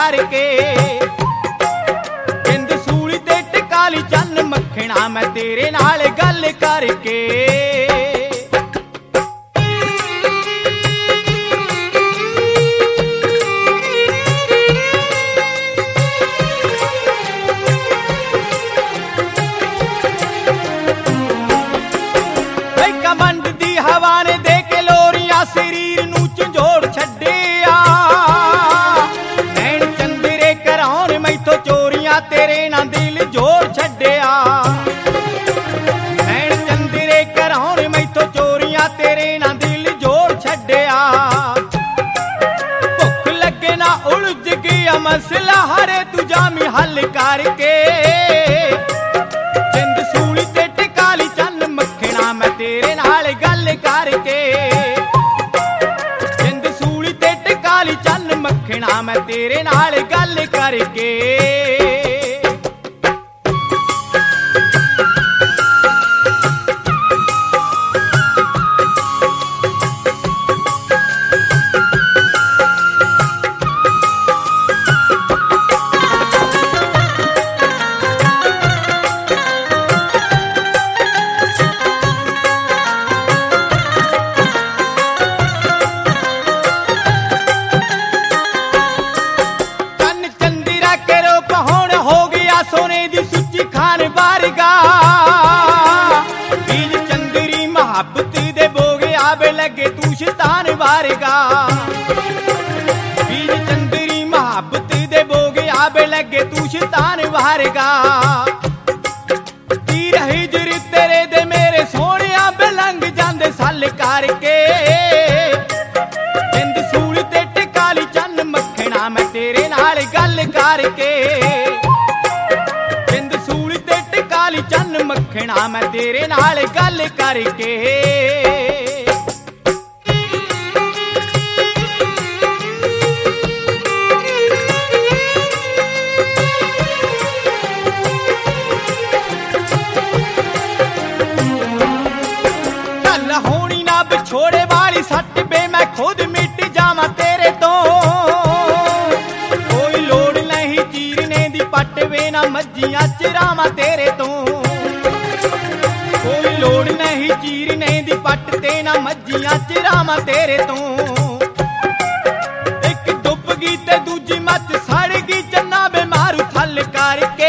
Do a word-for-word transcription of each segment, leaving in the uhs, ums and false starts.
करके। जिंद सूली ते टिकाली चन्न मखना मैं तेरे नाल गल करके। कमंड दी हवा ने दे के लोरिया शरीर नू झंझोड़ छड्डिया। नैन चंदरे कराउण मैथों चोरियां तेरे ना दिल जोड़ छड्डिया। नैन चंदरे कराउण मैथों चोरियां तेरे ना दिल जोड़ छड्डिया। भुख लगे ना उलझ गया मसला हरे तू जामी हल करके। जिंद सूली ते टिकाली चन्न मखना मैं तेरे नाल गल करके। जिंद सूली ते टिकाली चन्न मखना मैं तेरे नाल गल करके। सोने दी सुची खान बारगा बीज चंदरी मोहब्बत दे बोगे आवे लगे तू शैतान बारगा। बीज चंदरी मोहब्बत दे बोगे आवे लगे तू शैतान बारगा। तीर हिजर तेरे दे मेरे सोने आवे लंघ जांदे साल करके। जिंद सूली ते टिकाली चन्न मखना मैं तेरे नाल गल करके। चन्न मखना मैं तेरे नाल गल करके। गल होनी ना बिछोड़े वाली सट बे मैं खुद मिट जावां तेरे तो। कोई लोड़ नहीं चीरने दी पट वे ना मज्जियां चरावां तेरे तो। कोई लोड़ नहीं चीरने दी पट ते ना मज्जियां चरावां तेरे तो। एक डुब गई ते दूजी मत सड़ गई चन्ना बेमारू थल करके।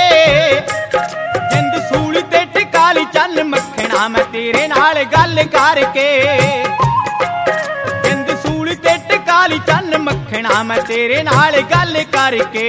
जिंद सूली ते टिकाली चन्न मखना मैं तेरे नाल गल करके। जिंद सूली ते टिकाली चन्न मखना मैं तेरे नाल गल करके।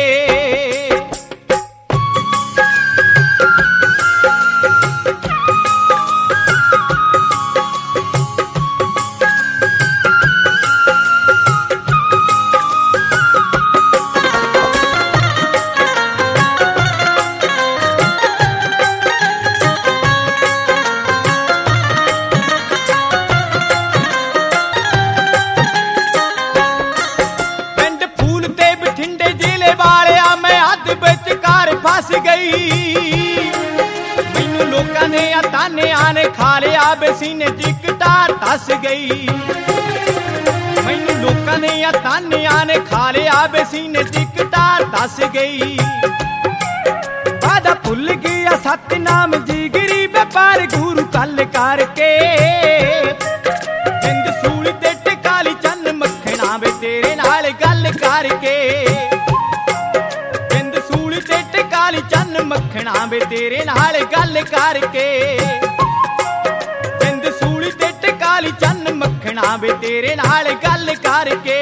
फस गई मैनू लोकां ने ताने आने खा लिया बेसीने टिकटार धस गई। मैनू लोकां ने ताने आने खा लिया बेसीने टिकटार धस गई। वादा भुल गया सतनाम जिगरी व्यापार गुरु कल करके। जिंद सूली ते टिकाली चन्न मखना वे तेरे नाल गल करके। चन्न मखना वे तेरे नाल गल करके। जिंद सूली ते टिकाली चन्न मखना वे तेरे नाल गल करके।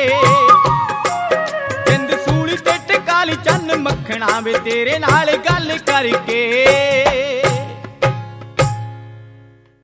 जिंद सूली ते टिकाली चन्न मखना वे तेरे नाल गल करके।